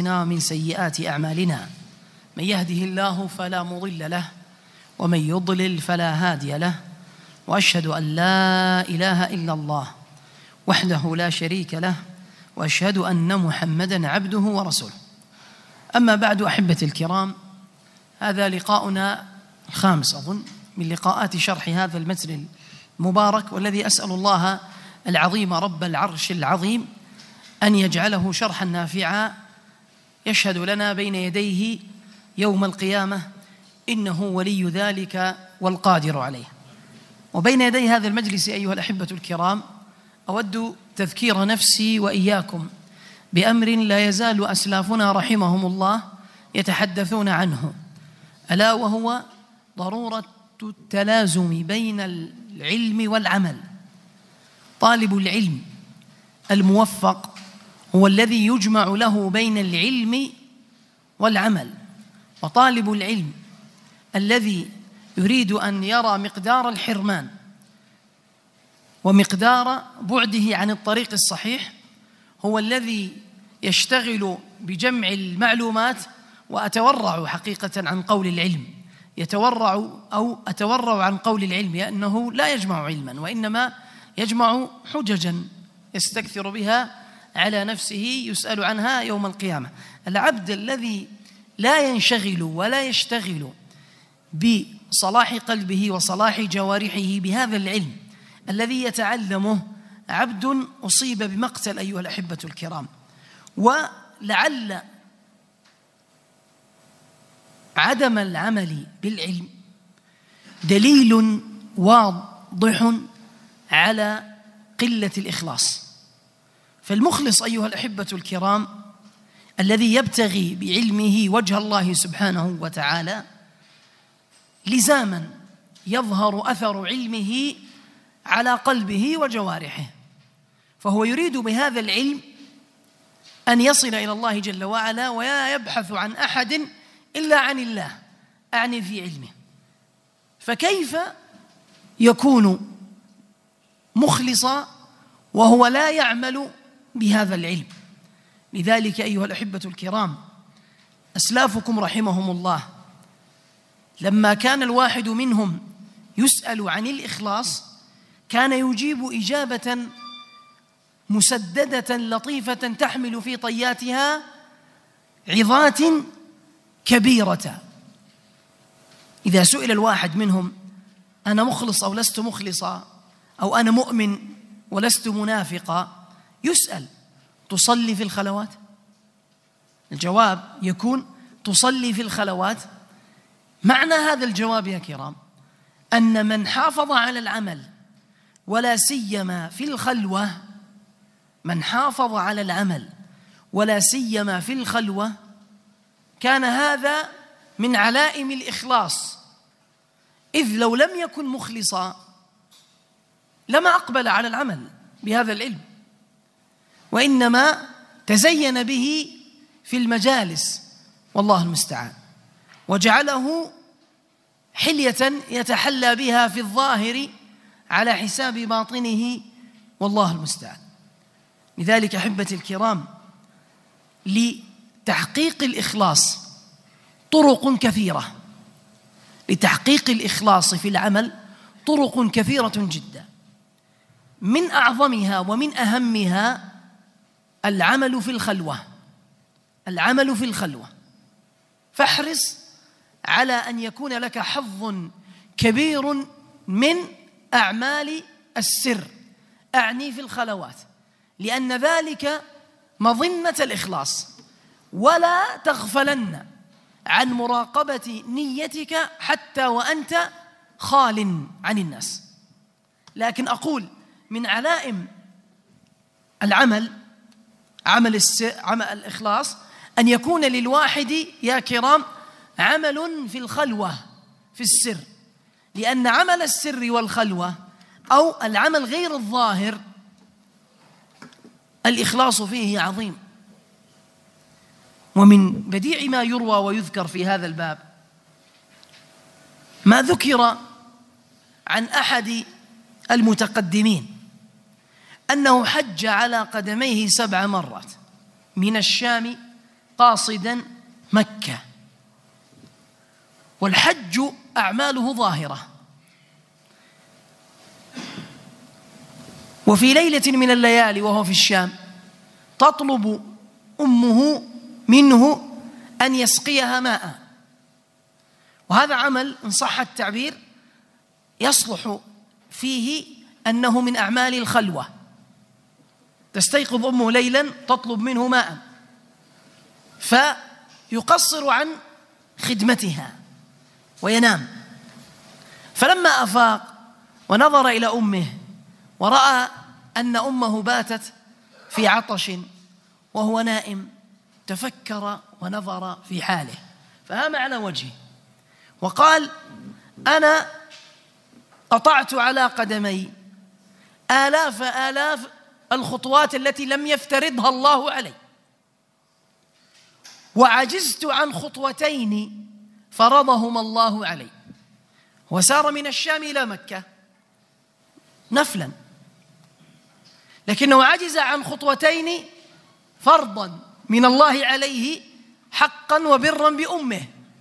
أنفسنا ومن سيئات أعمالنا، من يهده الله فلا مضل له ومن يضلل فلا هادي له، وأشهد أن لا إله إلا الله وحده لا شريك له، وأشهد أن محمدًا عبده ورسوله. أما بعد، أحبتي الكرام، هذا لقاؤنا الخامس أظن من لقاءات شرح هذا المتن المبارك، والذي أسأل الله العظيم رب العرش العظيم أن يجعله شرحا نافعا يشهد لنا بين يديه يوم القيامة، إنه ولي ذلك والقادر عليه. وبين يدي هذا المجلس أيها الأحبة الكرام، أود تذكير نفسي وإياكم بأمر لا يزال أسلافنا رحمهم الله يتحدثون عنه، ألا وهو ضرورة التلازم بين العلم والعمل. طالب العلم الموفق هو الذي يجمع له بين العلم والعمل، وطالب العلم الذي يريد أن يرى مقدار الحرمان ومقدار بعده عن الطريق الصحيح هو الذي يشتغل بجمع المعلومات. وأتورع حقيقة عن قول العلم، أتورع عن قول العلم، لأنه لا يجمع علما، وإنما يجمع حججا يستكثر بها على نفسه، يسأل عنها يوم القيامة. العبد الذي لا ينشغل ولا يشتغل بصلاح قلبه وصلاح جوارحه بهذا العلم الذي يتعلمه عبد أصيب بمقتل أيها الأحبة الكرام. ولعل عدم العمل بالعلم دليل واضح على قلة الإخلاص. فالمخلص أيها الأحبة الكرام الذي يبتغي بعلمه وجه الله سبحانه وتعالى لزاما يظهر أثر علمه على قلبه وجوارحه، فهو يريد بهذا العلم أن يصل إلى الله جل وعلا، ولا يبحث عن أحد إلا عن الله، أعني في علمه. فكيف يكون مخلصا وهو لا يعمل بهذا العلم؟ لذلك أيها الأحبة الكرام، أسلافكم رحمهم الله لما كان الواحد منهم يسأل عن الإخلاص كان يجيب إجابة مسددة لطيفة تحمل في طياتها عظات كبيرة. إذا سئل الواحد منهم أنا مخلص أو لست مخلصا، أو أنا مؤمن ولست منافقا، يسأل تصلي في الخلوات؟ الجواب يكون تصلي في الخلوات. معنى هذا الجواب يا كرام أن من حافظ على العمل ولا سيما في الخلوة، من حافظ على العمل ولا سيما في الخلوة، كان هذا من علائم الإخلاص، إذ لو لم يكن مخلصا لما أقبل على العمل بهذا العلم، وإنما تزين به في المجالس والله المستعان، وجعله حلية يتحلى بها في الظاهر على حساب باطنه والله المستعان. لذلك أحبتي الكرام، لتحقيق الإخلاص طرق كثيرة، لتحقيق الإخلاص في العمل طرق كثيرة جدا، من أعظمها ومن أهمها العمل في الخلوة. العمل في الخلوة، فاحرص على أن يكون لك حظ كبير من أعمال السر، أعني في الخلوات، لأن ذلك مظنة الإخلاص. ولا تغفلن عن مراقبة نيتك حتى وأنت خال عن الناس. لكن أقول من علائم العمل عمل الإخلاص أن يكون للواحد يا كرام عمل في الخلوة في السر، لأن عمل السر والخلوة أو العمل غير الظاهر الإخلاص فيه عظيم. ومن بديع ما يروى ويذكر في هذا الباب ما ذكر عن أحد المتقدمين أنه حج على قدميه 7 مرات من الشام قاصدا مكة، والحج أعماله ظاهرة. وفي ليلة من الليالي وهو في الشام تطلب أمه منه أن يسقيها ماء، وهذا عمل إن صح التعبير يصلح فيه أنه من أعمال الخلوة. تستيقظ أمه ليلا تطلب منه ماء فيقصر عن خدمتها وينام. فلما أفاق ونظر إلى أمه ورأى أن أمه باتت في عطش وهو نائم، تفكر ونظر في حاله فهام على وجهه وقال: أنا قطعت على قدمي آلاف الخطوات التي لم يفترضها الله علي، وعجزت عن خطوتين فرضهما الله علي. وسار من الشام إلى مكة نفلا، لكنه عجز عن خطوتين فرضا من الله عليه حقا وبرا بأمه،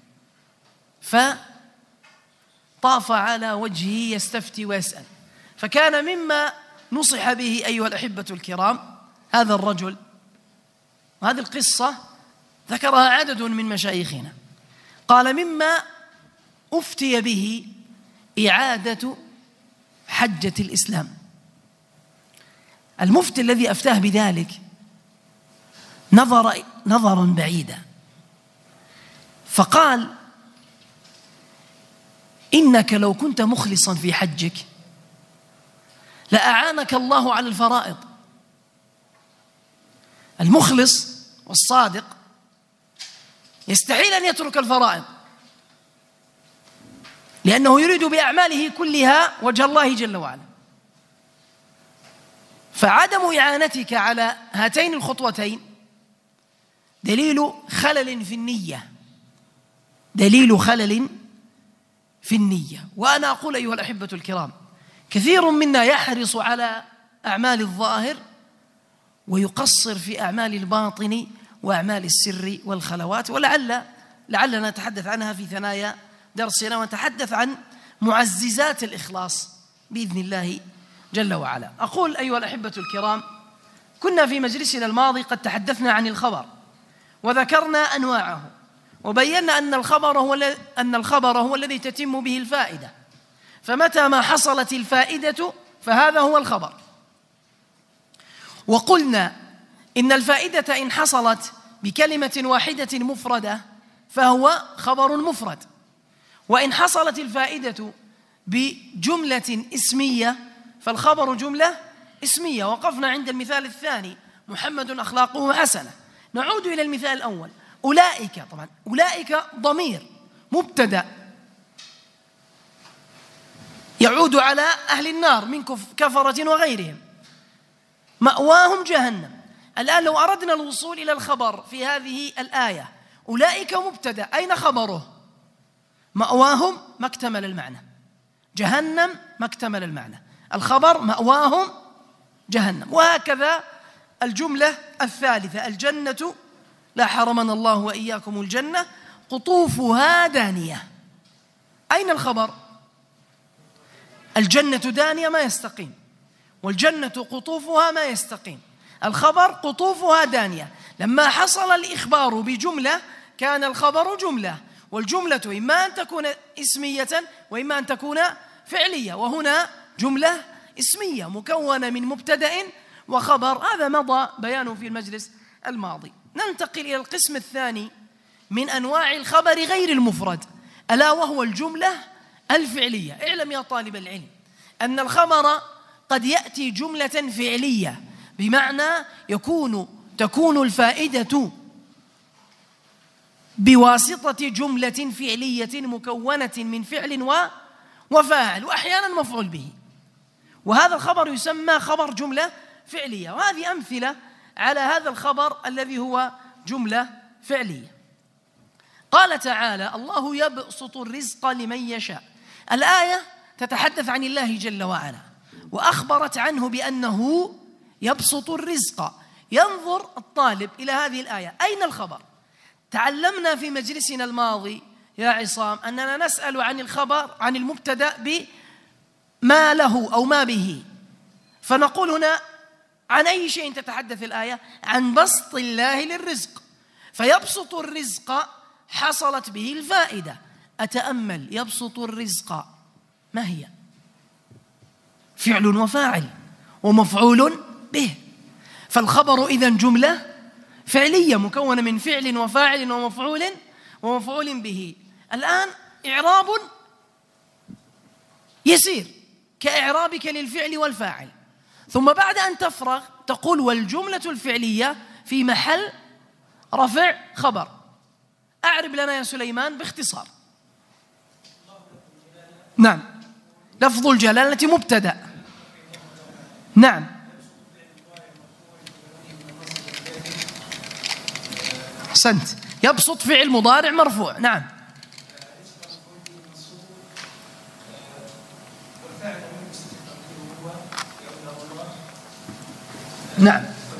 فطاف على وجهه يستفتي ويسأل. فكان مما نصح به أيها الأحبة الكرام هذا الرجل، وهذه القصة ذكرها عدد من مشايخنا، قال مما أفتي به إعادة حجة الإسلام. المفتي الذي أفتاه بذلك نظر نظرا بعيدا فقال: إنك لو كنت مخلصا في حجك لأعانك الله على الفرائض. المخلص والصادق يستحيل أن يترك الفرائض، لأنه يريد بأعماله كلها وجه الله جل وعلا. فعدم إعانتك على هاتين الخطوتين دليل خلل في النية، دليل خلل في النية. وأنا أقول أيها الأحبة الكرام، كثير منا يحرص على أعمال الظاهر ويقصر في أعمال الباطن وأعمال السر والخلوات، ولعلنا نتحدث عنها في ثنايا درسنا، ونتحدث عن معززات الإخلاص بإذن الله جل وعلا. أقول أيها الأحبة الكرام، كنا في مجلسنا الماضي قد تحدثنا عن الخبر وذكرنا أنواعه، وبينا أن الخبر هو الذي تتم به الفائدة، فمتى ما حصلت الفائدة فهذا هو الخبر. وقلنا إن الفائدة إن حصلت بكلمة واحدة مفردة فهو خبر مفرد، وإن حصلت الفائدة بجملة اسمية فالخبر جملة اسمية. وقفنا عند المثال الثاني: محمد أخلاقه حسنة. نعود إلى المثال الأول: أولئك، طبعا أولئك ضمير مبتدأ يعود على أهل النار من كفرة وغيرهم، مأواهم جهنم. الآن لو أردنا الوصول إلى الخبر في هذه الآية، أولئك مبتدأ، أين خبره؟ مأواهم ما اكتمل المعنى، جهنم ما اكتمل المعنى، الخبر مأواهم جهنم. وهكذا الجملة الثالثة: الجنة، لا حرمنا الله وإياكم الجنة، قطوفها دانية. أين الخبر؟ الجنة دانية ما يستقيم، والجنة قطوفها ما يستقيم. الخبر قطوفها دانية. لما حصل الإخبار بجملة كان الخبر جملة، والجملة إما أن تكون اسمية وإما أن تكون فعلية، وهنا جملة اسمية مكونة من مبتدأ وخبر. هذا مضى بيانه في المجلس الماضي. ننتقل إلى القسم الثاني من أنواع الخبر غير المفرد، ألا وهو الجملة الفعلية. اعلم يا طالب العلم أن الخبر قد يأتي جملة فعلية، بمعنى تكون الفائدة بواسطة جملة فعلية مكونة من فعل وفاعل، وأحيانا مفعول به، وهذا الخبر يسمى خبر جملة فعلية. وهذه أمثلة على هذا الخبر الذي هو جملة فعلية. قال تعالى: الله يبسط الرزق لمن يشاء. الآية تتحدث عن الله جل وعلا، وأخبرت عنه بأنه يبسط الرزق. ينظر الطالب إلى هذه الآية، أين الخبر؟ تعلمنا في مجلسنا الماضي يا عصام أننا نسأل عن الخبر عن المبتدأ بما له أو ما به، فنقول هنا عن أي شيء تتحدث الآية؟ عن بسط الله للرزق، فيبسط الرزق حصلت به الفائدة. أتأمل، يبسط الرزق ما هي؟ فعل وفاعل ومفعول به، فالخبر إذن جملة فعلية مكونة من فعل وفاعل ومفعول به. الآن إعراب يسير كإعرابك للفعل والفاعل، ثم بعد أن تفرغ تقول والجملة الفعلية في محل رفع خبر. أعرب لنا يا سليمان باختصار. نعم، لفظ الجلالة مبتدأ. نعم، أحسنت، يبسط فعل مضارع مرفوع. نعم، نعم،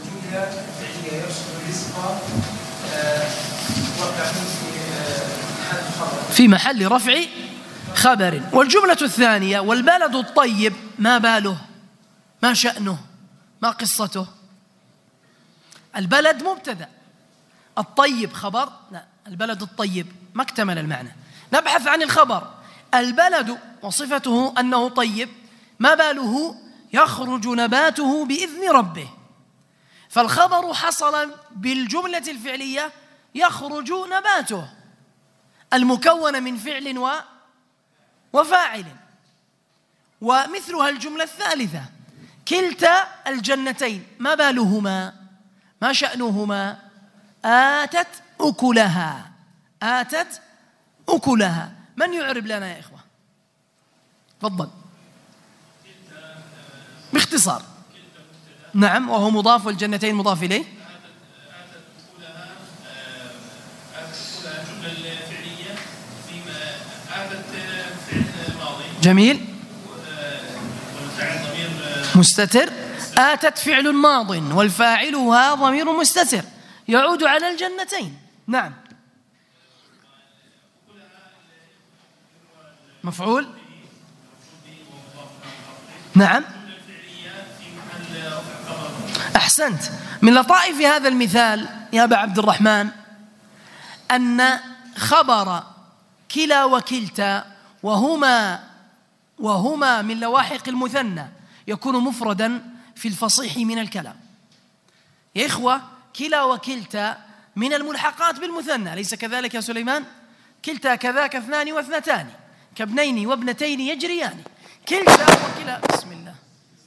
في محل رفع خبر. والجملة الثانية والبلد الطيب، ما باله؟ ما شأنه؟ ما قصته؟ البلد مبتدأ، الطيب خبر. لا، البلد الطيب ما اكتمل المعنى. نبحث عن الخبر. البلد وصفته أنه طيب، ما باله؟ يخرج نباته بإذن ربه. فالخبر حصل بالجملة الفعلية يخرج نباته المكون من فعل وفاعل. ومثلها الجملة الثالثة كلتا الجنتين، ما بالهما؟ ما شأنهما؟ آتت أكلها. آتت أكلها. من يعرب لنا يا إخوة؟ تفضل باختصار. نعم، وهو مضاف والجنتين مضاف إليه. آتت أكلها جملة فعلية فيما آتت فعل ماضي. جميل، والفعل ضمير مستتر. آتت فعل ماض والفاعلها ضمير مستتر يعود على الجنتين. نعم، مفعول. نعم، أحسنت. من لطائف هذا المثال يا أبا عبد الرحمن أن خبر كلا وكلتا وهما من لواحق المثنى يكون مفردا في الفصيح من الكلام. يا إخوة، كلا وكلتا من الملحقات بالمثنى، أليس كذلك يا سليمان؟ كلتا كذاك اثنان واثنتان كابنين وابنتين يجريان. كلتا وكلا. بسم الله.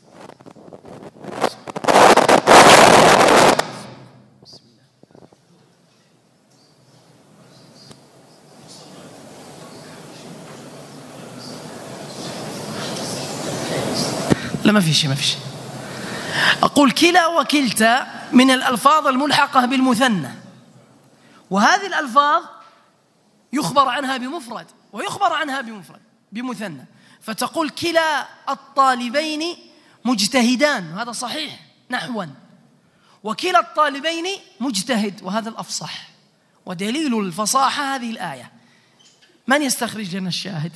لا، ما في شيء. أقول كلا وكلتا من الألفاظ الملحقة بالمثنى، وهذه الألفاظ يخبر عنها بمفرد ويخبر عنها بمثنى. فتقول كلا الطالبين مجتهدان، وهذا صحيح نحوا، وكلا الطالبين مجتهد، وهذا الأفصح. ودليل الفصاحة هذه الآية. من يستخرج لنا الشاهد؟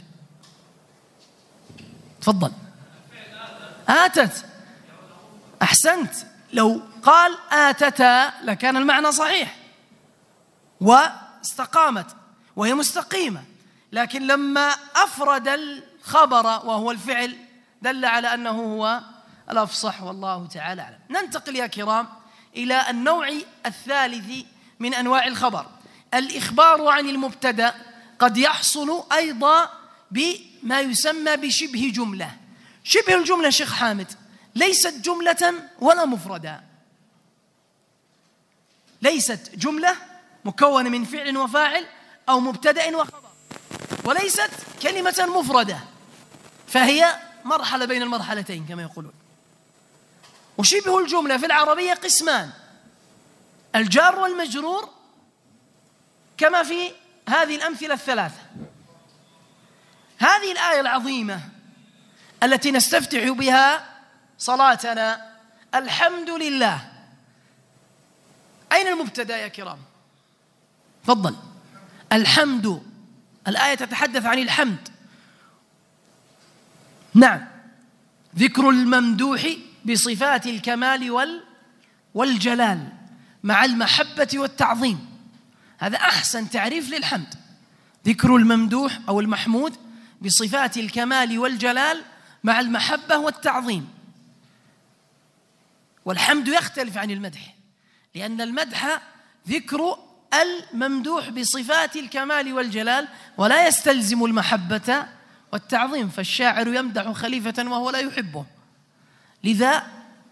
تفضل. آتت. أحسنت، لو قال آتتا لكان المعنى صحيح واستقامت وهي مستقيمة، لكن لما أفرد الخبر وهو الفعل دل على أنه هو الأفصح، والله تعالى أعلم. ننتقل يا كرام إلى النوع الثالث من أنواع الخبر، الإخبار عن المبتدأ. قد يحصل أيضا بما يسمى بشبه جملة. شبه الجملة شيخ حامد ليست جملة ولا مفردة، ليست جملة مكونة من فعل وفاعل أو مبتدأ وخبر، وليست كلمة مفردة، فهي مرحلة بين المرحلتين كما يقولون. وشبه الجملة في العربية قسمان: الجار والمجرور، كما في هذه الأمثلة الثلاثة. هذه الآية العظيمة التي نستفتح بها صلاتنا، الحمد لله، أين المبتدأ يا كرام؟ تفضل. الحمد، الآية تتحدث عن الحمد. نعم، ذكر الممدوح بصفات الكمال والجلال مع المحبة والتعظيم، هذا أحسن تعريف للحمد. ذكر الممدوح أو المحمود بصفات الكمال والجلال مع المحبة والتعظيم. والحمد يختلف عن المدح، لأن المدح ذكر الممدوح بصفات الكمال والجلال ولا يستلزم المحبة والتعظيم، فالشاعر يمدح خليفة وهو لا يحبه، لذا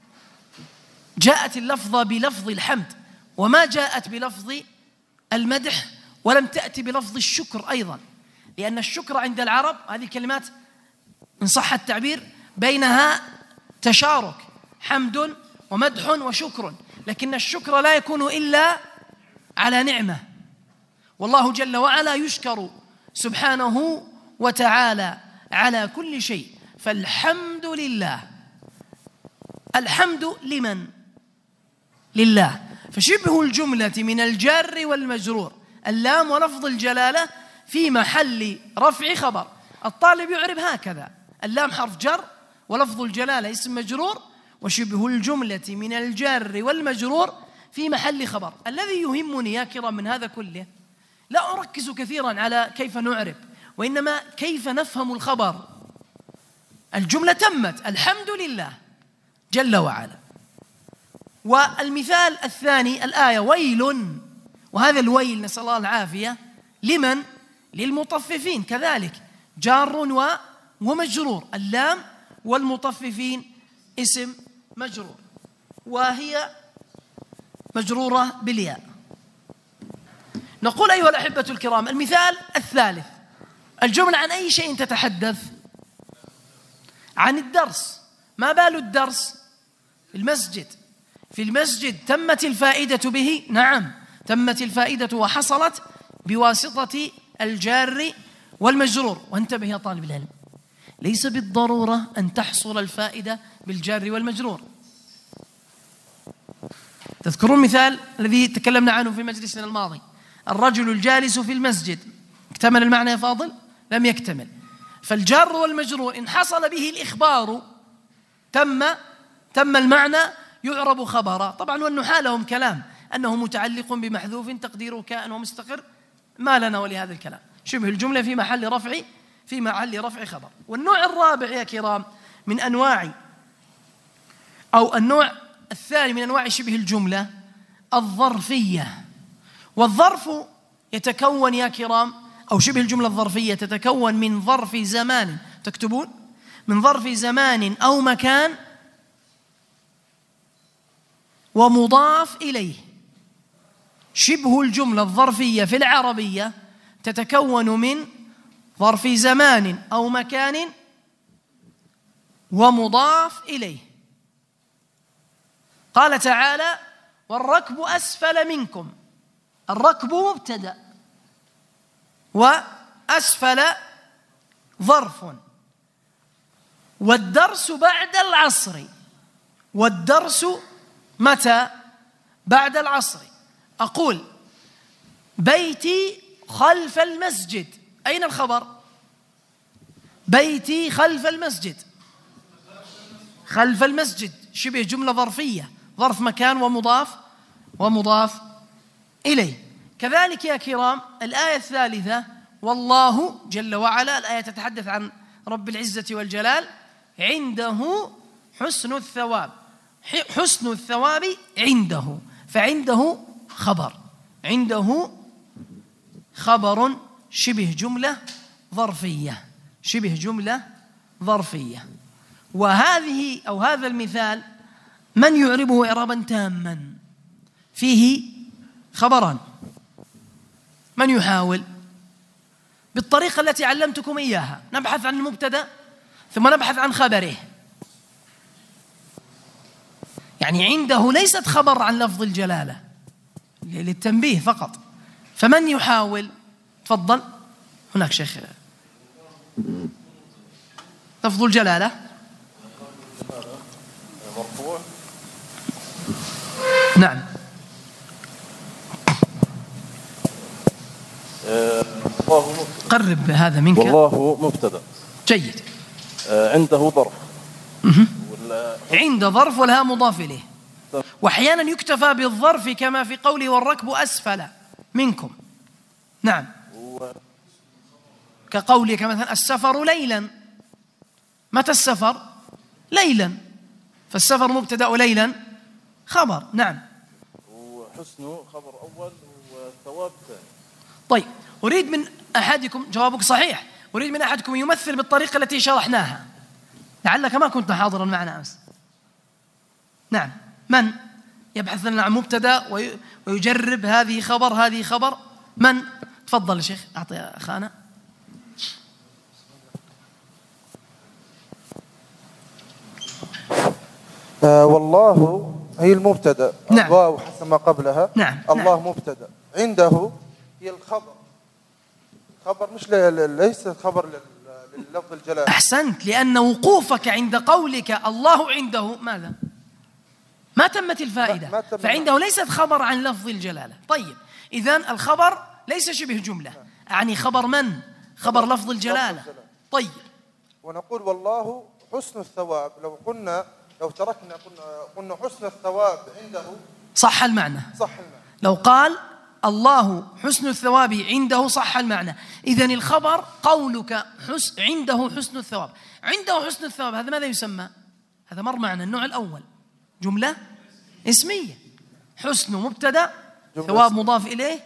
جاءت اللفظة بلفظ الحمد وما جاءت بلفظ المدح، ولم تأتي بلفظ الشكر أيضا، لأن الشكر عند العرب هذه الكلمات إن صح التعبير بينها تشارك، حمد ومدح وشكر، لكن الشكر لا يكون إلا على نعمة، والله جل وعلا يشكر سبحانه وتعالى على كل شيء، فالحمد لله. الحمد لمن؟ لله. فشبه الجملة من الجار والمجرور، اللام ولفظ الجلالة في محل رفع خبر. الطالب يعرب هكذا: اللام حرف جر ولفظ الجلالة اسم مجرور، وشبه الجملة من الجار والمجرور في محل خبر. الذي يهمني يا كرام من هذا كله لا أركز كثيرا على كيف نعرب، وإنما كيف نفهم الخبر. الجملة تمت، الحمد لله جل وعلا. والمثال الثاني الآية: ويل، وهذا الويل نسأل الله العافية لمن؟ للمطففين، كذلك جار ومجرور، اللام والمطففين اسم مجرور، وهي مجرورة بالياء. نقول أيها الأحبة الكرام المثال الثالث: الجملة عن أي شيء تتحدث؟ عن الدرس. ما بال الدرس؟ المسجد. في المسجد تمت الفائدة به؟ نعم تمت الفائدة وحصلت بواسطة الجار والمجرور. وانتبه يا طالب العلم، ليس بالضرورة أن تحصل الفائدة بالجار والمجرور. تذكرون المثال الذي تكلمنا عنه في مجلسنا الماضي: الرجل الجالس في المسجد. اكتمل المعنى يا فاضل؟ لم يكتمل. فالجار والمجرور إن حصل به الإخبار تم المعنى، يعرب خبرا. طبعا والنحاة لهم كلام أنه متعلق بمحذوف تقديره كائن ومستقر، ما لنا ولهذا الكلام. شبه الجملة في محل رفع خبر. والنوع الرابع يا كرام من أنواع، أو النوع الثاني من أنواع شبه الجملة، الظرفية. والظرف يتكون يا كرام، أو شبه الجملة الظرفية تتكون من ظرف زمان، تكتبون من ظرف زمان أو مكان ومضاف إليه. شبه الجملة الظرفية في العربية تتكون من ظرف زمان أو مكان ومضاف إليه. قال تعالى: والركب أسفل منكم. الركب مبتدأ وأسفل ظرف، والدرس بعد العصر. والدرس متى؟ بعد العصر. أقول: بيتي خلف المسجد. أين الخبر؟ بيتي خلف المسجد. خلف المسجد شبه جملة ظرفية، ظرف مكان ومضاف إليه. كذلك يا كرام الآية الثالثة: والله جل وعلا، الآية تتحدث عن رب العزة والجلال، عنده حسن الثواب. حسن الثواب عنده، فعنده خبر، عنده خبر شبه جملة ظرفية، شبه جملة ظرفية. وهذه أو هذا المثال من يعربه إعرابا تاما؟ فيه خبران. من يحاول؟ بالطريقة التي علمتكم إياها، نبحث عن المبتدأ ثم نبحث عن خبره. يعني عنده ليست خبر عن لفظ الجلالة، للتنبيه فقط. فمن يحاول؟ تفضل. هناك شيخ. لفظ الجلالة مرفوع. نعم. قرب هذا منك. والله مبتدأ. جيد. عنده ظرف. عند ظرف والها مضاف إليه. وأحيانا يكتفى بالظرف كما في قوله والركب أسفل منكم. نعم. كقولك مثلا السفر ليلا. متى السفر؟ ليلا، فالسفر مبتدأ وليلا خبر. نعم. وحسن خبر أول والثواب ثاني. طيب، أريد من أحدكم، جوابك صحيح، أريد من أحدكم يمثل بالطريقة التي شرحناها، لعلك ما كنت حاضرا معنا أمس. نعم، من يبحث لنا عن مبتدأ ويجرب هذه خبر هذه خبر؟ من؟ تفضل يا شيخ، أعطي أخانا. والله هي المبتدأ. نعم. الواو حسب ما قبلها. نعم. الله نعم. مبتدأ. عنده هي الخبر. خبر مش ليس خبر لللفظ الجلالة. أحسنت، لأن وقوفك عند قولك الله عنده ماذا؟ ما تمت الفائدة. ما تم. فعنده ليست خبر عن لفظ الجلالة. طيب، إذن الخبر ليس شبه جملة، يعني خبر من؟ خبر لفظ الجلالة. طيب، ونقول والله حسن الثواب. لو تركنا قلنا حسن الثواب عنده صح المعنى. صح المعنى. لو قال الله حسن الثواب عنده صح المعنى. إذن الخبر قولك عنده حسن الثواب. عنده حسن الثواب، هذا ماذا يسمى؟ هذا مر معنا النوع الأول، جملة اسمية. حسن مبتدأ، ثواب مضاف إليه،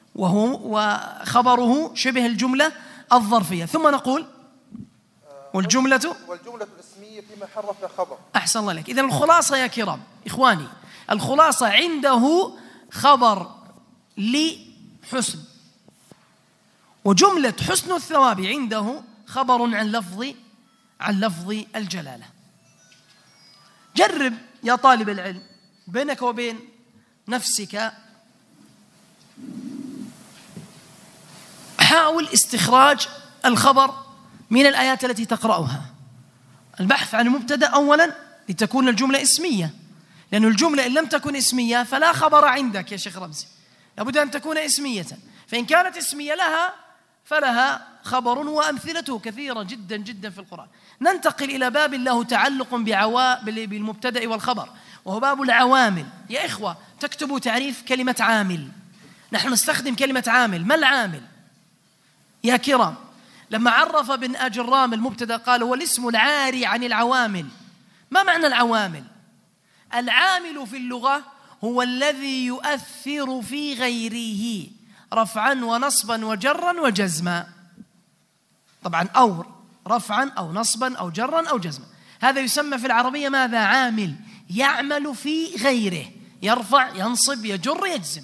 وخبره شبه الجملة الظرفية. ثم نقول والجملة الاسمية في محل رفع خبر. أحسن الله لك. إذن الخلاصة يا كرام إخواني، الخلاصة عنده خبر لحسن، وجملة حسن الثواب عنده خبر عن لفظ الجلالة. جرب يا طالب العلم بينك وبين نفسك، حاول استخراج الخبر من الآيات التي تقرأها. البحث عن المبتدأ أولا لتكون الجملة اسمية، لأن الجملة إن لم تكن اسمية فلا خبر عندك يا شيخ رمزي، لابد أن تكون اسمية. فإن كانت اسمية فلها خبر، وأمثلته كثيرة جدا جدا في القرآن. ننتقل إلى باب له تعلق بالمبتدأ والخبر، وهو باب العوامل. يا إخوة تكتبوا تعريف كلمة عامل. نحن نستخدم كلمة عامل. ما العامل يا كرام؟ لما عرف ابن أجرام المبتدأ قال هو الاسم العاري عن العوامل. ما معنى العوامل؟ العامل في اللغة هو الذي يؤثر في غيره رفعا ونصبا وجرا وجزما. طبعا أو رفعا أو نصبا أو جرا أو جزما، هذا يسمى في العربية ماذا؟ عامل، يعمل في غيره، يرفع ينصب يجر يجزم،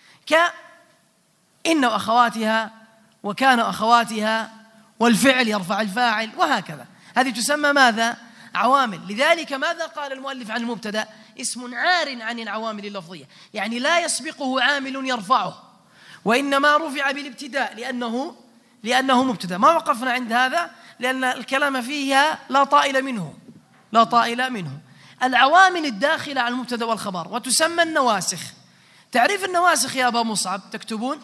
كإن وأخواتها وكان أخواتها، والفعل يرفع الفاعل، وهكذا. هذه تسمى ماذا؟ عوامل. لذلك ماذا قال المؤلف عن المبتدأ؟ اسم عار عن العوامل اللفظية، يعني لا يسبقه عامل يرفعه، وإنما رفع بالابتداء لأنه مبتدأ. ما وقفنا عند هذا لأن الكلام فيها لا طائل منه. العوامل الداخلة على المبتدأ والخبر، وتسمى النواسخ. تعريف النواسخ يا أبا مصعب تكتبون: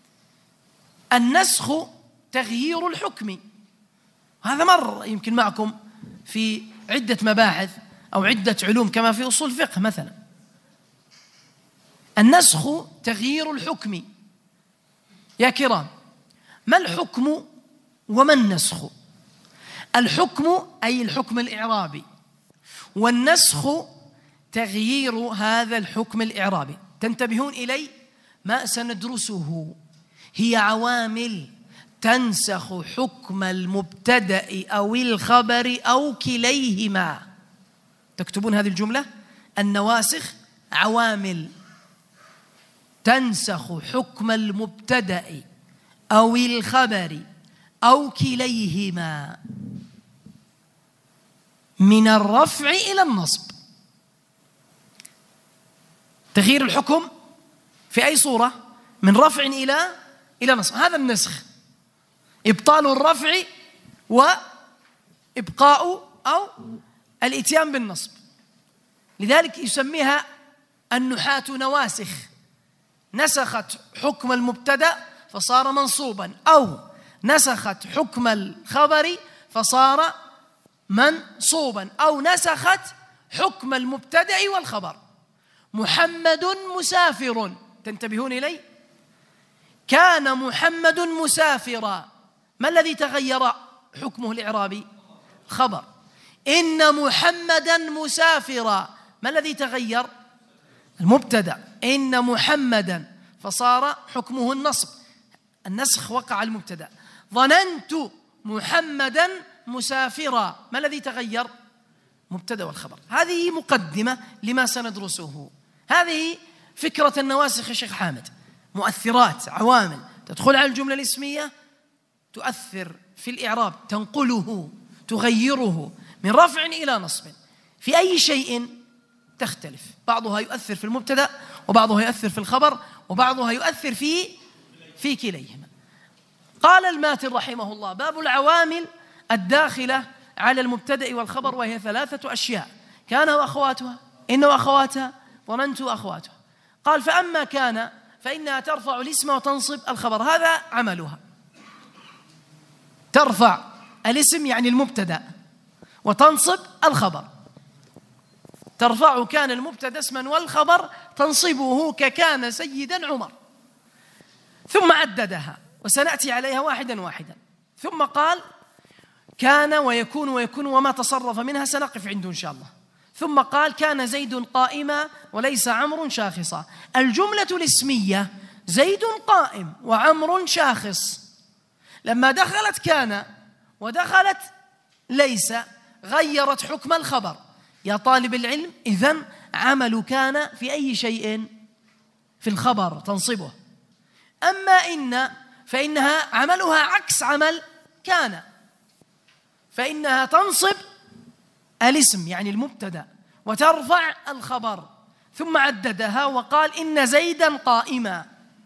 النسخ تغيير الحكم. هذا مر يمكن معكم في عدة مباحث أو عدة علوم كما في أصول فقه مثلا. النسخ تغيير الحكم. يا كرام، ما الحكم وما النسخ؟ الحكم أي الحكم الإعرابي، والنسخ تغيير هذا الحكم الإعرابي. تنتبهون إلي ما سندرسه هي عوامل تنسخ حكم المبتدأ أو الخبر أو كليهما. تكتبون هذه الجملة: النواسخ عوامل تنسخ حكم المبتدأ أو الخبر أو كليهما من الرفع إلى النصب. تغيير الحكم في أي صورة؟ من رفع إلى نصب، هذا النسخ. إبطال الرفع وإبقاء أو الإتيان بالنصب. لذلك يسميها النحاة نواسخ، نسخت حكم المبتدأ فصار منصوبا، أو نسخت حكم الخبر فصار منصوبا، أو نسخت حكم المبتدأ والخبر. محمد مسافر، تنتبهون إلي؟ كان محمد مسافرا، ما الذي تغير حكمه الإعرابي؟ خبر. إن محمدا مسافرا، ما الذي تغير؟ المبتدأ. إن محمدا، فصار حكمه النصب، النسخ وقع المبتدأ. ظننت محمدا مسافرا، ما الذي تغير؟ مبتدأ والخبر. هذه مقدمة لما سندرسه. هذه فكرة النواسخ يا شيخ حامد، مؤثرات، عوامل تدخل على الجملة الاسمية تؤثر في الإعراب، تنقله، تغيره من رفع إلى نصب. في أي شيء تختلف، بعضها يؤثر في المبتدأ وبعضها يؤثر في الخبر وبعضها يؤثر في كليهما. قال الماتن رحمه الله: باب العوامل الداخلة على المبتدأ والخبر، وهي 3 أشياء: كان وأخواتها، إن وأخواتها، ظننت وأخواتها. قال: فأما كان فإنها ترفع الاسم وتنصب الخبر، هذا عملها. ترفع الاسم يعني المبتدأ، وتنصب الخبر. ترفع كان المبتدأ اسما والخبر تنصبه ككان سيدا عمر. ثم عددها وسنأتي عليها واحدا واحدا. ثم قال: كان ويكون ويكون وما تصرف منها، سنقف عنده إن شاء الله. ثم قال: كان زيد قائما وليس عمرو شاخصا. الجملة الاسمية زيد قائم وعمر شاخص، لما دخلت كان ودخلت ليس غيرت حكم الخبر. يا طالب العلم، إذن عمل كان في أي شيء؟ في الخبر تنصبه. أما إن فإنها عملها عكس عمل كان، فإنها تنصب الاسم يعني المبتدأ وترفع الخبر. ثم عددها وقال: إن زيدا قائما.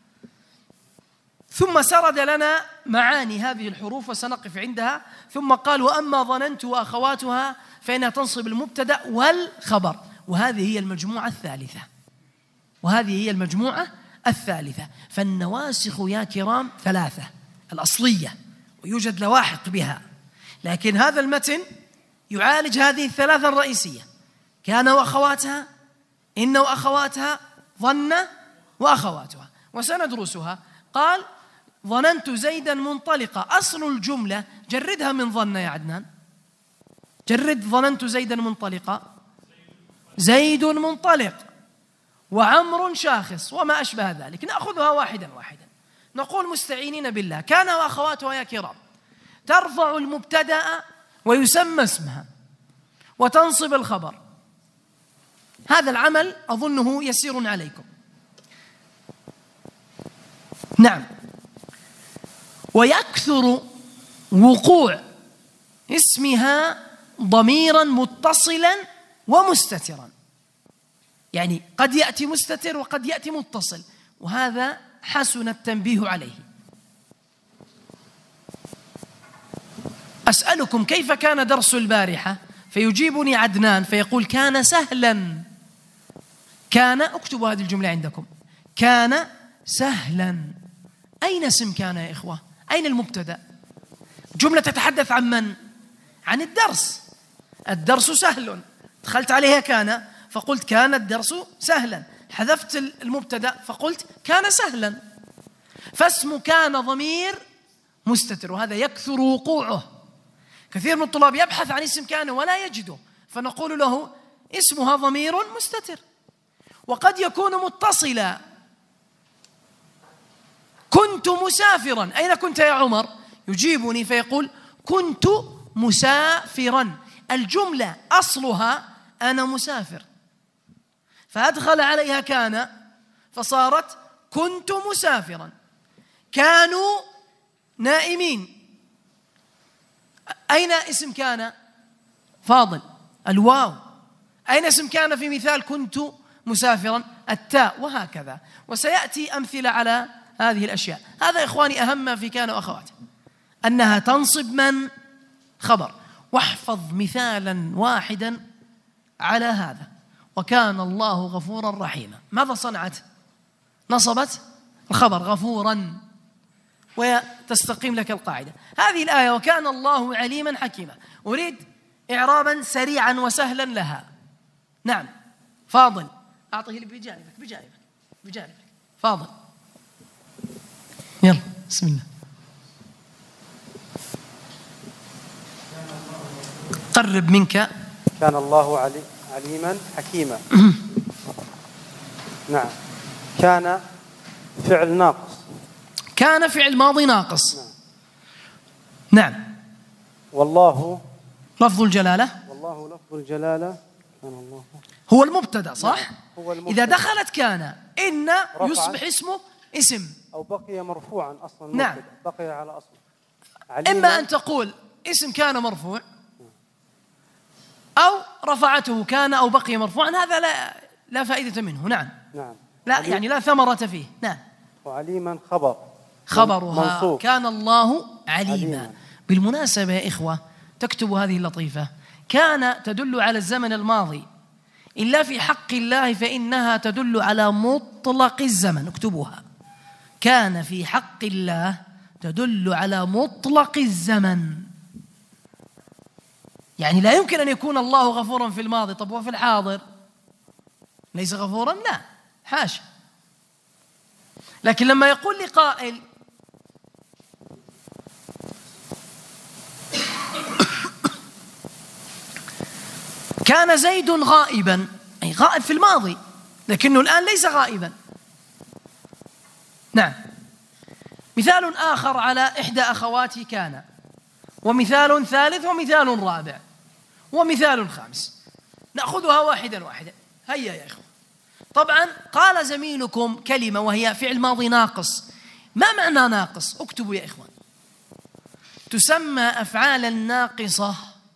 ثم سرد لنا معاني هذه الحروف وسنقف عندها. ثم قال: وأما ظننت وأخواتها فإنها تنصب المبتدأ والخبر. وهذه هي المجموعة الثالثة، وهذه هي المجموعة الثالثة. فالنواسخ يا كرام 3 الأصلية، ويوجد لواحق بها، لكن هذا المتن يعالج هذه ال3 الرئيسية: كان وأخواتها، إن وأخواتها، ظن وأخواتها، وسندرسها. قال: ظننت زيدا منطلقا. أصل الجملة جردها من ظن يا عدنان، جرد ظننت زيدا منطلقا. زيد منطلق وعمر شاخص وما أشبه ذلك. نأخذها واحدا واحدا. نقول مستعينين بالله: كان وأخواتها يا كرام ترفع المبتدأ ويسمى اسمها وتنصب الخبر. هذا العمل أظنه يسير عليكم. نعم. ويكثر وقوع اسمها ضميرا متصلا ومستترا، يعني قد يأتي مستتر وقد يأتي متصل، وهذا حسن التنبيه عليه. أسألكم: كيف كان درس البارحة؟ فيجيبني عدنان فيقول: كان سهلا. كان، اكتبوا هذه الجملة عندكم: كان سهلا. أين اسم كان يا إخوة؟ أين المبتدأ؟ جملة تتحدث عن من؟ عن الدرس. الدرس سهل، دخلت عليها كان فقلت كان الدرس سهلا، حذفت المبتدأ فقلت كان سهلا. فاسم كان ضمير مستتر، وهذا يكثر وقوعه. كثير من الطلاب يبحث عن اسم كان ولا يجده، فنقول له اسمها ضمير مستتر. وقد يكون متصلا: كنت مسافرا. أين كنت يا عمر؟ يجيبني فيقول: كنت مسافرا. الجملة أصلها أنا مسافر، فأدخل عليها كان فصارت كنت مسافرا. كانوا نائمين. أين اسم كان؟ فاضل، الواو. أين اسم كان في مثال كنت مسافرا؟ التاء، وهكذا. وسيأتي أمثلة على هذه الأشياء. هذا إخواني أهم ما في كان وأخواته، أنها تنصب من؟ خبر. واحفظ مثالا واحدا على هذا: وكان الله غفورا رحيما. ماذا صنعت؟ نصبت الخبر غفورا. وتستقيم لك القاعدة. هذه الآية وكان الله عليما حكيما، أريد إعرابا سريعا وسهلا لها. نعم فاضل، أعطه لي بجانبك فاضل، يلا بسم الله. قرب منك. كان الله عليما حكيما. نعم. كان فعل ناقص. كان فعل ماضي ناقص. نعم. والله لفظ الجلالة. والله لفظ الجلالة. كان الله هو المبتدأ صح؟ هو المبتدأ. إذا دخلت كان إن يصبح اسمه اسم أو بقي مرفوعا أصلا. نعم. بقي على أصله. إما أن تقول اسم كان مرفوع أو رفعته كان أو بقي مرفوعا، هذا لا فائدة منه. نعم. نعم. لا يعني لا ثمرة فيه. نعم. وعليما خبرها منصوب. كان الله عليما. بالمناسبة يا إخوة تكتبوا هذه اللطيفة، كان تدل على الزمن الماضي إلا في حق الله فإنها تدل على مطلق الزمن. اكتبوها، كان في حق الله تدل على مطلق الزمن. يعني لا يمكن أن يكون الله غفورا في الماضي طب وفي الحاضر ليس غفورا، لا حاشا. لكن لما يقول لي قائل كان زيد غائبا، أي غائب في الماضي لكنه الآن ليس غائبا. نعم. مثال آخر على إحدى أخواتي كان، ومثال ثالث ومثال رابع ومثال خامس، نأخذها واحدا واحدا. هيا يا إخوة. طبعا قال زميلكم كلمة وهي فعل ماضي ناقص. ما معنى ناقص؟ اكتبوا يا إخوان. تسمى أفعال الناقصة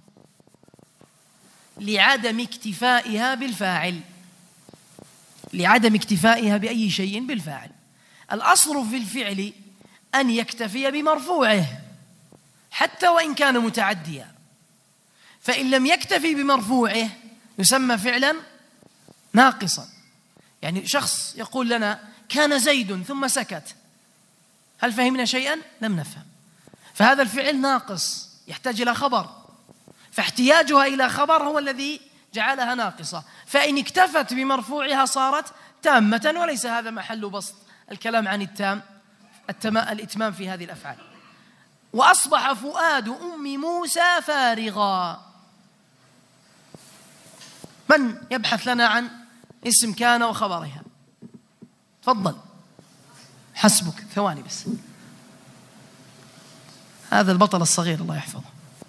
لعدم اكتفائها بالفاعل، لعدم اكتفائها بأي شيء بالفاعل. الأصل في الفعل أن يكتفي بمرفوعه حتى وإن كان متعديا، فإن لم يكتفي بمرفوعه يسمى فعلا ناقصا. يعني شخص يقول لنا كان زيد ثم سكت، هل فهمنا شيئا؟ لم نفهم. فهذا الفعل ناقص يحتاج إلى خبر، فاحتياجها إلى خبر هو الذي جعلها ناقصة. فإن اكتفت بمرفوعها صارت تامة، وليس هذا محل بسط الكلام عن الإتمام في هذه الأفعال. وأصبح فؤاد أم موسى فارغا. من يبحث لنا عن اسم كان وخبرها؟ تفضل. حسبك، ثواني بس. هذا البطل الصغير الله يحفظه.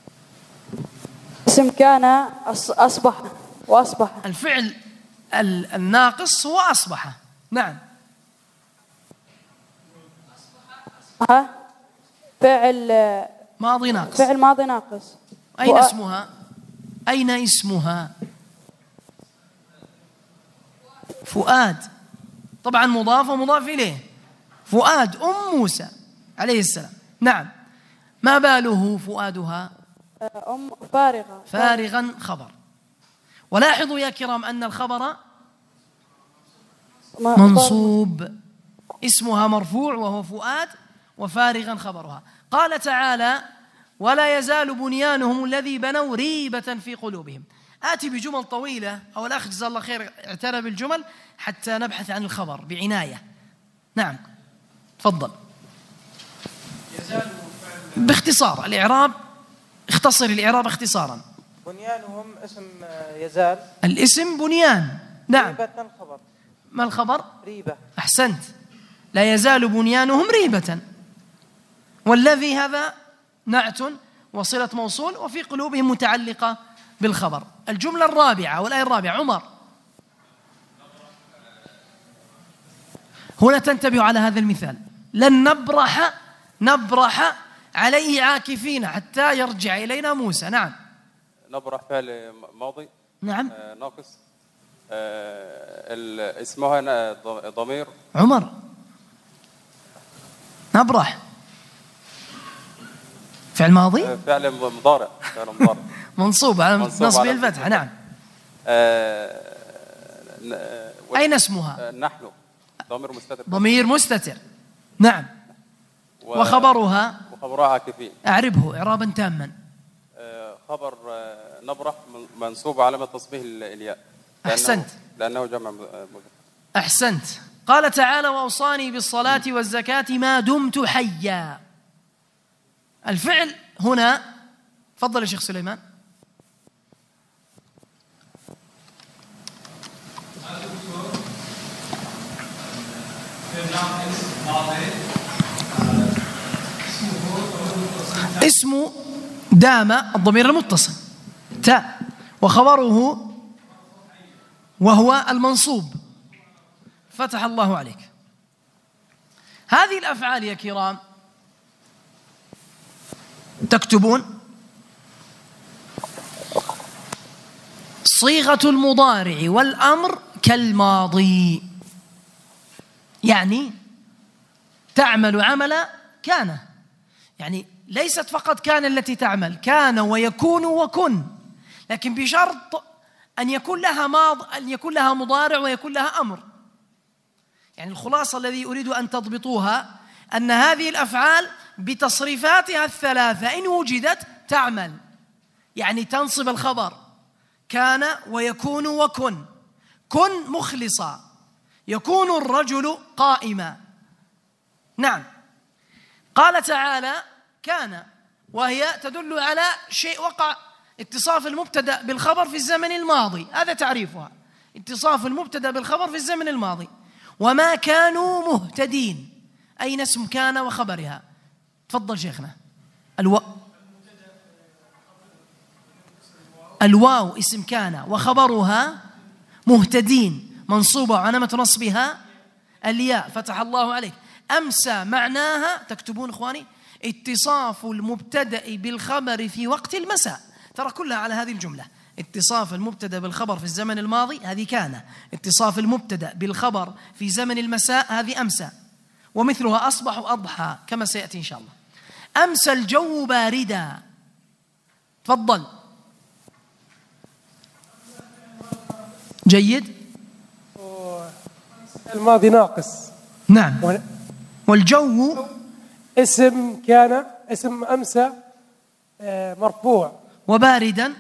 اسم كان أصبح وأصبح. الفعل الناقص هو أصبح. نعم. فعل ماضي ناقص. فعل ماضي ناقص. أين اسمها؟ أين اسمها؟ فؤاد، طبعا مضاف ومضاف إليه. فؤاد أم موسى عليه السلام. نعم. ما باله فؤادها؟ أم فارغة. فارغا خبر. ولاحظوا يا كرام أن الخبر منصوب، اسمها مرفوع وهو فؤاد، وفارغا خبرها. قال تعالى ولا يزال بنيانهم الذي بنوا ريبة في قلوبهم. آتي بجمل طويلة، أو الأخ جزاه الله خير اعتنى بالجمل حتى نبحث عن الخبر بعناية. نعم تفضل. باختصار الإعراب، اختصر الإعراب اختصارا. بنيانهم اسم يزال. الاسم بنيان. نعم. ريبة خبر. ما الخبر؟ ريبة. أحسنت. لا يزال بنيانهم ريبة، والذي هذا نعت وصلة موصول، وفي قلوبهم متعلقة بالخبر. الجملة الرابعة والآية الرابعة عمر، هنا تنتبه على هذا المثال. لن نبرح عليه عاكفين حتى يرجع إلينا موسى. نعم. نبرح فعل ماضي. نعم. ناقص. اسمها ضمير. عمر نبرح فعل ماضي. فعل مضارع. منصوب على نصب الفتحة. نعم. أين اسمها؟ نحن. ضمير مستتر. ضمير مستتر. نعم. وخبرها عاكفين. أعربه إعرابا تاما. خبر نبرح منصوب علامة تصبيه الياء. أحسنت. لأنه جمع مذكر. أحسنت. قال تعالى: وأوصاني بالصلاة والزكاة ما دمت حيا. الفعل هنا، تفضل يا شيخ سليمان. اسم دام الضمير المتصل تاء، وخبره وهو المنصوب. فتح الله عليك. هذه الأفعال يا كرام تكتبون صيغة المضارع والأمر كالماضي، يعني تعمل عمل كان، يعني ليست فقط كان التي تعمل، كان ويكون وكن، لكن بشرط أن يكون لها مضارع ويكون لها أمر. يعني الخلاصة الذي أريد أن تضبطوها أن هذه الأفعال بتصريفاتها الثلاثة إن وجدت تعمل، يعني تنصب الخبر كان ويكون وكن. كن مخلصا، يكون الرجل قائما. نعم. قال تعالى: كان، وهي تدل على شيء وقع، اتصاف المبتدأ بالخبر في الزمن الماضي، هذا تعريفها، اتصاف المبتدأ بالخبر في الزمن الماضي. وما كانوا مهتدين، أين اسم كان وخبرها؟ تفضل شيخنا. الواو اسم كان وخبرها مهتدين، منصوبة وعلامة نصبها الياء. فتح الله عليك. أمسى معناها، تكتبون إخواني، اتصاف المبتدأ بالخبر في وقت المساء. ترى كلها على هذه الجملة: اتصاف المبتدأ بالخبر في الزمن الماضي هذه كان، اتصاف المبتدأ بالخبر في زمن المساء هذه أمسى، ومثلها أصبح وأضحى كما سيأتي إن شاء الله. أمسى الجو باردا. تفضل. جيد. الماضي ناقص. نعم. والجو اسم كان، اسم أمسى مرفوع. وباردا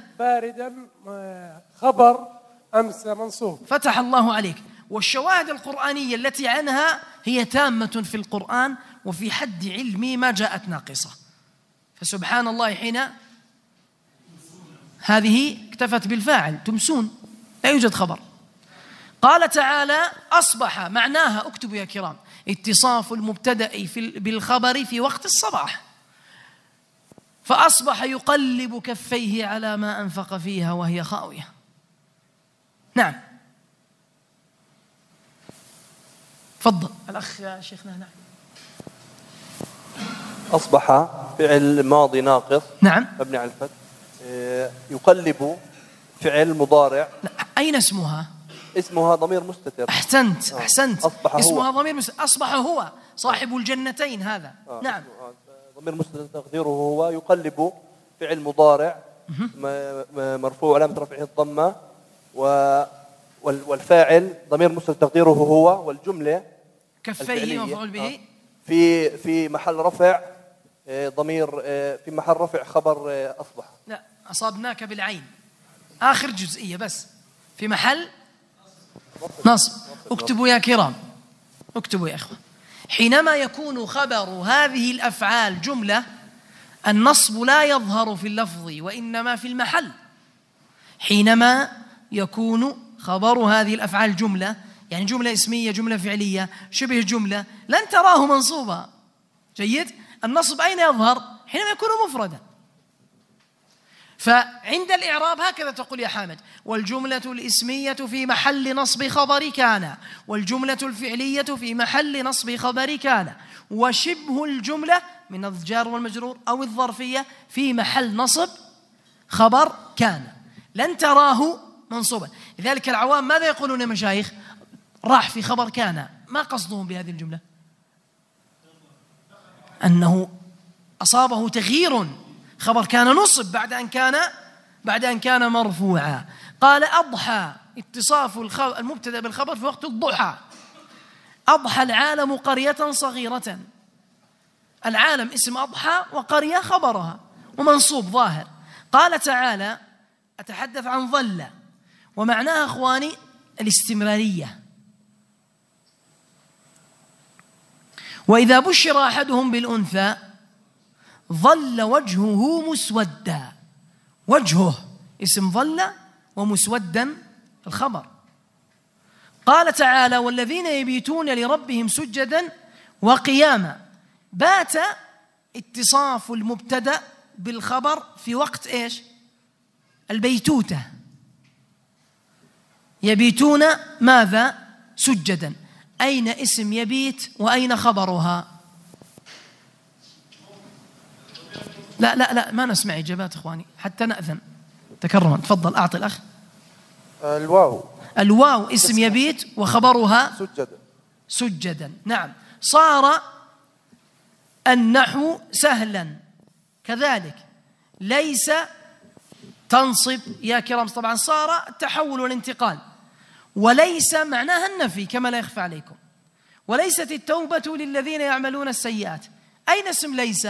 خبر أمسى منصوب. فتح الله عليك. والشواهد القرآنية التي عنها هي تامة في القرآن، وفي حد علمي ما جاءت ناقصة. فسبحان الله، حين هذه اكتفت بالفاعل تمسون، لا يوجد خبر. قال تعالى: أصبح معناها، اكتبوا يا كرام، اتصاف المبتدأ بالخبر في وقت الصباح. فأصبح يقلب كفيه على ما أنفق فيها وهي خاوية. نعم. تفضل الأخ يا شيخنا. نعم. أصبح فعل ماضي ناقص. نعم. مبني على الفتح. يقلب فعل مضارع. أين اسمها؟ اسمها ضمير مستتر. أحسنت. أحسنت. اسمها ضمير مستتر. أصبح هو صاحب الجنتين هذا. نعم. ضمير مستتر تقديره هو. يقلب فعل مضارع مرفوع علامة رفعه الضمة، والفاعل ضمير مستتر تقديره هو، والجملة كفيه مفعول به في محل رفع ضمير، في محل رفع خبر أصبح. لا، أصابناك بالعين، آخر جزئية بس، في محل نصب. اكتبوا يا كرام، اكتبوا يا إخوة. حينما يكون خبر هذه الأفعال جملة، النصب لا يظهر في اللفظ وإنما في المحل. حينما يكون خبر هذه الأفعال جملة، يعني جملة اسمية، جملة فعلية، شبه جملة، لن تراه منصوبا. جيد. النصب أين يظهر؟ حينما يكون مفردا. فعند الإعراب هكذا تقول يا حامد: والجملة الإسمية في محل نصب خبر كان، والجملة الفعلية في محل نصب خبر كان، وشبه الجملة من الجار والمجرور أو الظرفية في محل نصب خبر كان. لن تراه منصوبا. لذلك العوام ماذا يقولون يا مشايخ؟ راح في خبر كان. ما قصدهم بهذه الجملة؟ أنه أصابه تغيير، خبر كان نصب بعد أن كان مرفوعا. قال: أضحى، اتصاف المبتدأ بالخبر في وقت الضحى. أضحى العالم قرية صغيرة. العالم اسم أضحى، وقرية خبرها ومنصوب ظاهر. قال تعالى أتحدث عن ظل، ومعناها أخواني الاستمرارية. وإذا بشر أحدهم بالأنثى ظل وجهه مسودا، وجهه اسم ظل ومسودا الخبر. قال تعالى والذين يبيتون لربهم سجدا وقياما. بات اتصاف المبتدأ بالخبر في وقت إيش؟ البيتوتة. يبيتون ماذا؟ سجدا. أين اسم يبيت وأين خبرها؟ لا ما نسمع إجابات إخواني حتى نأذن. تكرما تفضل أعطي الأخ. الواو اسم يبيت وخبرها سجدا. نعم. صار النحو سهلا كذلك، ليس تنصب يا كرام. طبعا صار التحول والانتقال، وليس معناها النفي كما لا يخفى عليكم. وليست التوبة للذين يعملون السيئات. أين اسم ليس؟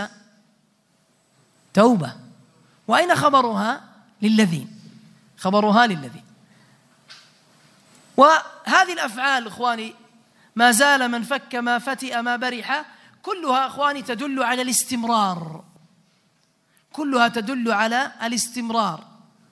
توبة. وأين خبرها؟ للذين. خبرها للذين. وهذه الأفعال إخواني ما زال من فك ما فتئ ما برح، كلها إخواني تدل على الاستمرار، كلها تدل على الاستمرار.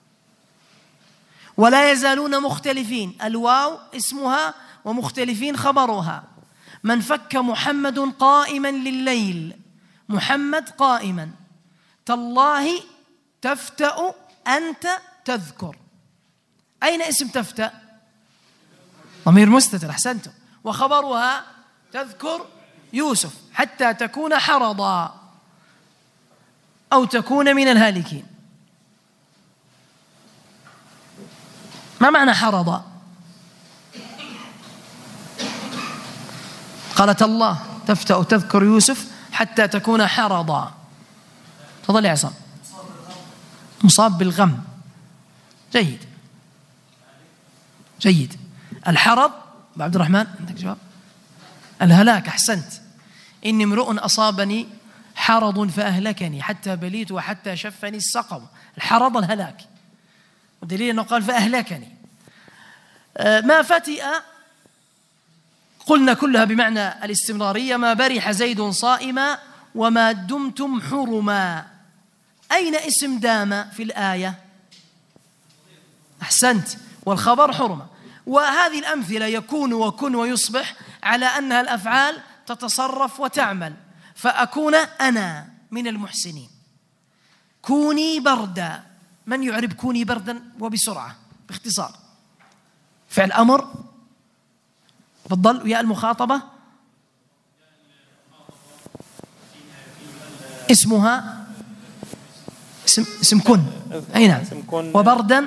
ولا يزالون مختلفين، الواو اسمها ومختلفين خبرها. من فك محمد قائما لليل، محمد قائما. تالله تفتأ أنت تذكر. أين اسم تفتأ؟ ضمير مستتر، أحسنتم. وخبرها تذكر يوسف حتى تكون حرضا أو تكون من الهالكين. ما معنى حرضا؟ قالت الله تفتأ تذكر يوسف حتى تكون حرضا. تفضل يا عصام. مصاب بالغم. جيد جيد. الحرض عبد الرحمن عندك جواب؟ الهلاك. أحسنت. إني امرؤ أصابني حرض فأهلكني حتى بليت وحتى شفني السقم. الحرض الهلاك، ودليل أنه قال فأهلكني. ما فتئ قلنا كلها بمعنى الاستمرارية. ما برح زيد صائما وما دمتم حرما. أين اسم دام في الآية؟ أحسنت. والخبر حرمة. وهذه الأمثلة يكون وكن ويصبح على أنها الأفعال تتصرف وتعمل. فأكون أنا من المحسنين. كوني بردا. من يعرب كوني بردا وبسرعة باختصار؟ فعل أمر. تفضل. ويا المخاطبة اسمها اسم كن. أي نعم. وبردا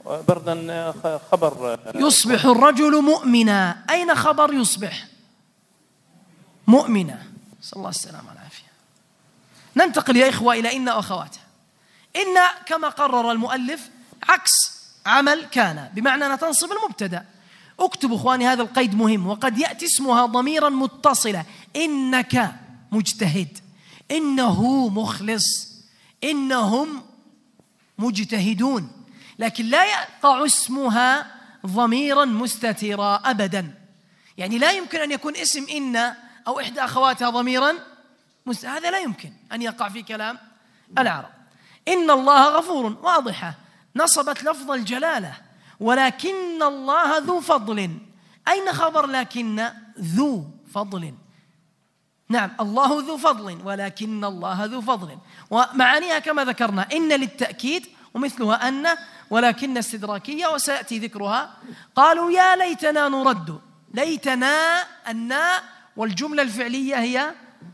خبر. يصبح الرجل مؤمنا. أين خبر يصبح؟ مؤمنا. صلى الله السلامة والعافية. ننتقل يا إخوة إلى إن وأخواتها. إن كما قرر المؤلف عكس عمل كان، بمعنى أنها تنصب المبتدأ. اكتبوا إخواني هذا القيد مهم. وقد يأتي اسمها ضميرا متصلا. إنك مجتهد، إنه مخلص، إنهم مجتهدون. لكن لا يقع اسمها ضميرا مستترا أبدا. يعني لا يمكن أن يكون اسم إن أو إحدى أخواتها ضميرا هذا لا يمكن أن يقع في كلام العرب. إن الله غفور واضحة، نصبت لفظ الجلالة. ولكن الله ذو فضل. أين خبر لكن؟ ذو فضل. نعم الله ذو فضل، ولكن الله ذو فضل. ومعانيها كما ذكرنا إن للتأكيد، ومثلها أن، ولكن استدراكية وسيأتي ذكرها. قالوا يا ليتنا نرد. ليتنا الناء، والجملة الفعلية هي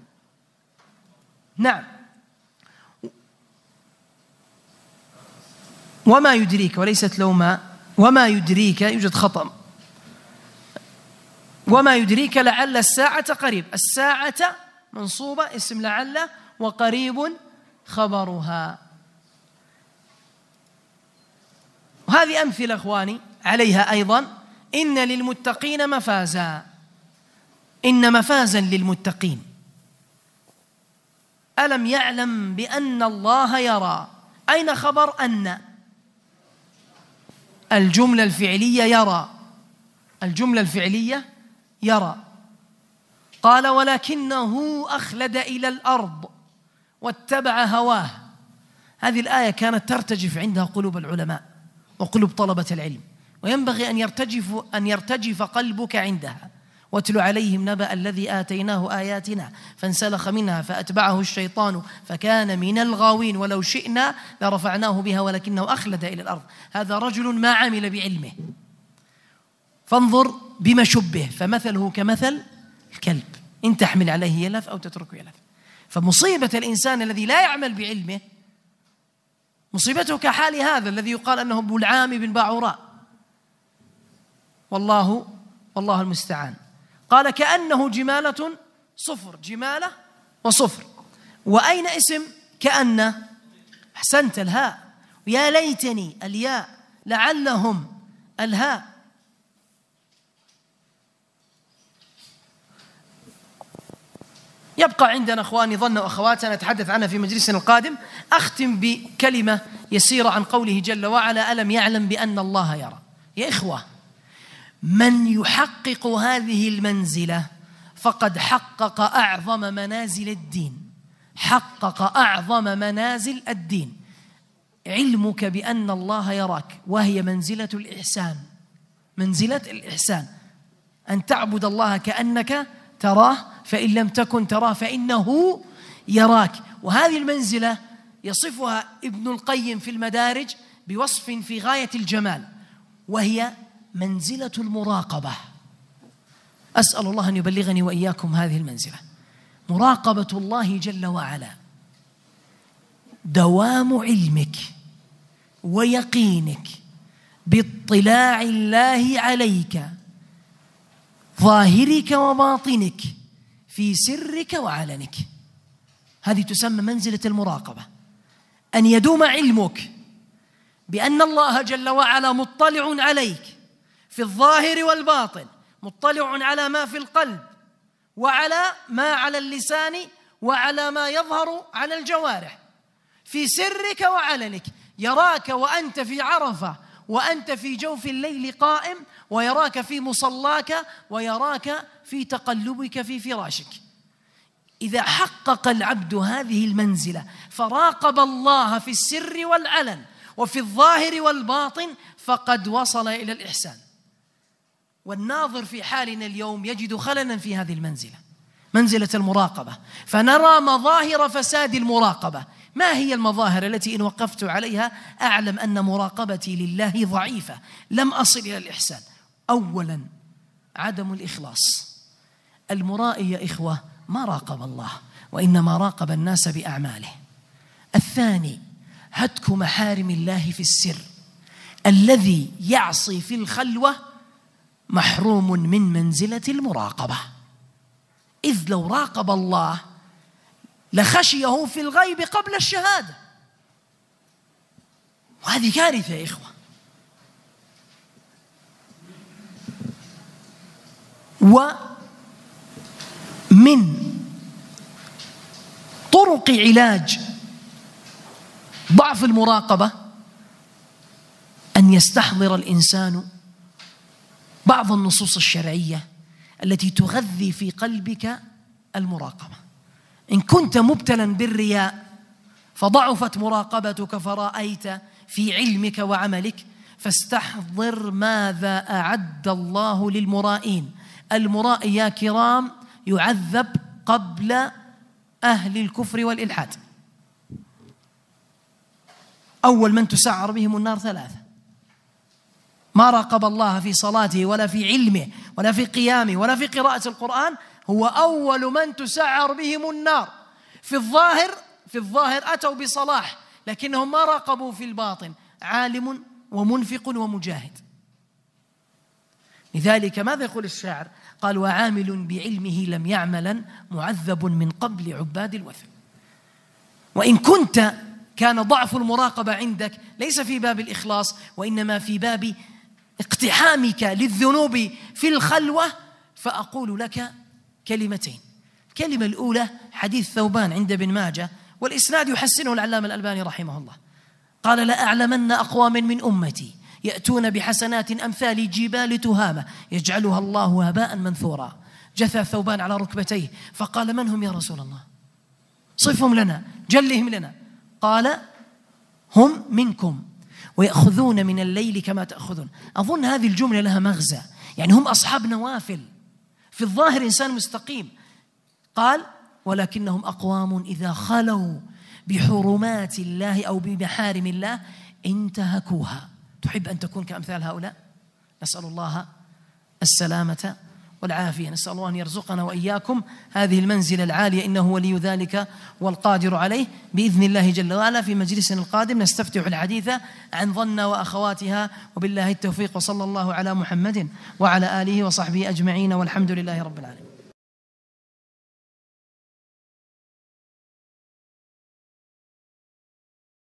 نعم. وما يدريك، وليست لو ما. وما يدريك يوجد خطأ. وما يدريك لعل الساعة قريب. الساعة منصوبة اسم لعل، وقريب خبرها. وهذه أمثلة أخواني عليها أيضا. إن للمتقين مفازا. إن مفازا للمتقين. ألم يعلم بأن الله يرى. أين خبر أن؟ الجملة الفعلية يرى، الجملة الفعلية يرى. قال ولكنه أخلد إلى الأرض واتبع هواه. هذه الآية كانت ترتجف عندها قلوب العلماء وقلوب طلبة العلم، وينبغي أن يرتجف قلبك عندها. واتل عليهم نبأ الذي آتيناه آياتنا فانسلخ منها فأتبعه الشيطان فكان من الغاوين ولو شئنا لرفعناه بها ولكنه أخلد إلى الأرض. هذا رجل ما عمل بعلمه، فانظر بما شبه، فمثله كمثل الكلب إن تحمل عليه يلهث أو تتركه يلهث. فمصيبة الإنسان الذي لا يعمل بعلمه مصيبته كحال هذا الذي يقال أنه أبو العام بن باعوراء، والله المستعان. قال كأنه جمالة صفر، جمالة وصفر. وأين اسم كأن؟ أحسنت، الهاء. يا ليتني الياء، لعلهم الهاء. يبقى عندنا أخواني ظن وأخواتنا نتحدث عنها في مجلسنا القادم. أختم بكلمة يسيرة عن قوله جل وعلا ألم يعلم بأن الله يرى. يا إخوة، من يحقق هذه المنزلة فقد حقق أعظم منازل الدين، حقق أعظم منازل الدين. علمك بأن الله يراك، وهي منزلة الإحسان، منزلة الإحسان، أن تعبد الله كأنك تراه فإن لم تكن تراه فإنه يراك. وهذه المنزلة يصفها ابن القيم في المدارج بوصف في غاية الجمال، وهي منزلة المراقبة. أسأل الله أن يبلغني وإياكم هذه المنزلة، مراقبة الله جل وعلا، دوام علمك ويقينك باطلاع الله عليك، ظاهرك وباطنك، في سرك وعلنك. هذه تسمى منزلة المراقبة. أن يدوم علمك بأن الله جل وعلا مطلع عليك في الظاهر والباطن، مطلع على ما في القلب وعلى ما على اللسان وعلى ما يظهر على الجوارح، في سرك وعلنك. يراك وأنت في عرفة، وأنت في جوف الليل قائم، ويراك في مصلاك، ويراك في تقلبك في فراشك. إذا حقق العبد هذه المنزلة فراقب الله في السر والعلن وفي الظاهر والباطن فقد وصل إلى الإحسان. والناظر في حالنا اليوم يجد خللا في هذه المنزلة، منزلة المراقبة، فنرى مظاهر فساد المراقبة. ما هي المظاهر التي إن وقفت عليها أعلم أن مراقبتي لله ضعيفة، لم أصل إلى الإحسان؟ أولا عدم الإخلاص. المرائي يا إخوة ما راقب الله، وإنما راقب الناس بأعماله. الثاني هتك محارم الله في السر. الذي يعصي في الخلوة محروم من منزلة المراقبة، إذ لو راقب الله لخشيه في الغيب قبل الشهادة، وهذه كارثة يا إخوة. ومن طرق علاج ضعف المراقبة أن يستحضر الإنسان بعض النصوص الشرعية التي تغذي في قلبك المراقبة. إن كنت مبتلا بالرياء فضعفت مراقبتك فرأيت في علمك وعملك، فاستحضر ماذا أعد الله للمرائين. المرائي يا كرام يعذب قبل أهل الكفر والإلحاد. أول من تسعر بهم النار ثلاثة: ما راقب الله في صلاته ولا في علمه ولا في قيامه ولا في قراءة القرآن، هو أول من تسعر بهم النار. في الظاهر أتوا بصلاح لكنهم ما راقبوا في الباطن، عالم ومنفق ومجاهد. لذلك ماذا يقول الشاعر؟ قال: وعامل بعلمه لم يعملا معذب من قبل عباد الوثن. وإن كان ضعف المراقبة عندك ليس في باب الإخلاص، وإنما في باب اقتحامك للذنوب في الخلوة، فأقول لك كلمتين. الكلمة الأولى حديث ثوبان عند ابن ماجه، والإسناد يحسنه العلامة الألباني رحمه الله، قال: لأعلمن أقوام من أمتي يأتون بحسنات أمثال جبال تهامة يجعلها الله هباء منثورا. جثى ثوبان على ركبتيه فقال: من هم يا رسول الله؟ صفهم لنا، جلهم لنا. قال: هم منكم ويأخذون من الليل كما تأخذون. أظن هذه الجملة لها مغزى، يعني هم أصحاب نوافل، في الظاهر إنسان مستقيم. قال: ولكنهم أقوام إذا خلوا بحرمات الله أو بمحارم الله انتهكوها. تحب أن تكون كأمثال هؤلاء؟ نسأل الله السلامة والعافية. نسأل الله أن يرزقنا وإياكم هذه المنزلة العالية، إنه ولي ذلك والقادر عليه. بإذن الله جل وعلا في مجلسنا القادم نستفتح الحديث عن ظن وأخواتها، وبالله التوفيق، وصلى الله على محمد وعلى آله وصحبه أجمعين، والحمد لله رب العالمين.